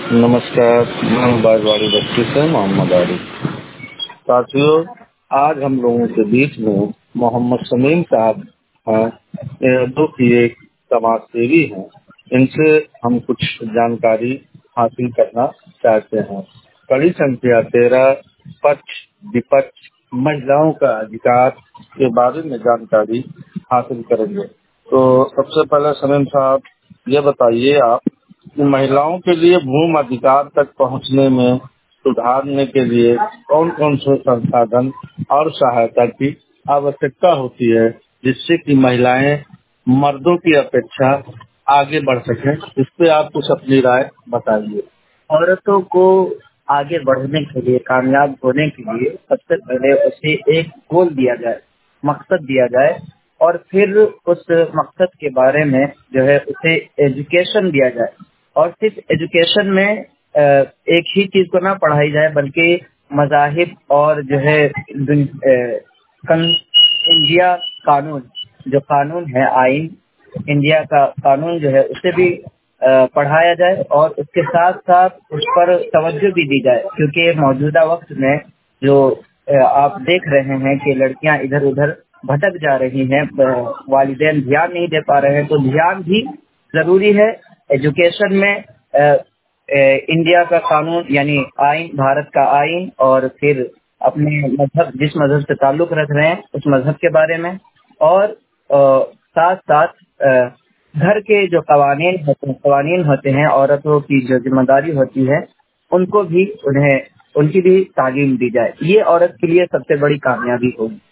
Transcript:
नमस्कार। मैं बाजवाड़ी बस्ती से मोहम्मद आरिफ। साथियों, आज हम लोगों के बीच में मोहम्मद शमीम साहब हैं। ये उर्दू की एक समाज सेवी हैं। इनसे हम कुछ जानकारी हासिल करना चाहते हैं। कड़ी संख्या 13 पक्ष विपक्ष महिलाओं का अधिकार के बारे में जानकारी हासिल करेंगे। तो सबसे पहले शमीम साहब ये बताइए आप कि महिलाओं के लिए भूमि अधिकार तक पहुंचने में सुधारने के लिए कौन कौन से संसाधन और सहायता की आवश्यकता होती है, जिससे कि महिलाएं मर्दों की अपेक्षा आगे बढ़ सकें। इस पे आप कुछ अपनी राय बताइए। औरतों को आगे बढ़ने के लिए, कामयाब होने के लिए सबसे पहले उसे एक गोल दिया जाए, मकसद दिया जाए, और फिर उस मकसद के बारे में जो है उसे एजुकेशन दिया जाए। और सिर्फ एजुकेशन में एक ही चीज को ना पढ़ाई जाए, बल्कि मज़ाहिब और जो है इंडिया कानून, जो कानून है, आइन इंडिया का कानून जो है उसे भी पढ़ाया जाए, और उसके साथ साथ उस पर तवज्जो भी दी जाए। क्योंकि मौजूदा वक्त में जो आप देख रहे हैं कि लड़कियां इधर उधर भटक जा रही हैं, वालिदैन ध्यान नहीं दे पा रहे हैं, तो ध्यान भी जरूरी है। एजुकेशन में इंडिया का कानून यानी आइन, भारत का आइन, और फिर अपने मजहब, जिस मजहब से ताल्लुक रख रहे हैं उस मजहब के बारे में, और साथ साथ घर के जो कवानीन होते हैं, औरतों की जो जिम्मेदारी होती है, उनको भी उन्हें उनकी भी तालीम दी जाए। ये औरत के लिए सबसे बड़ी कामयाबी होगी।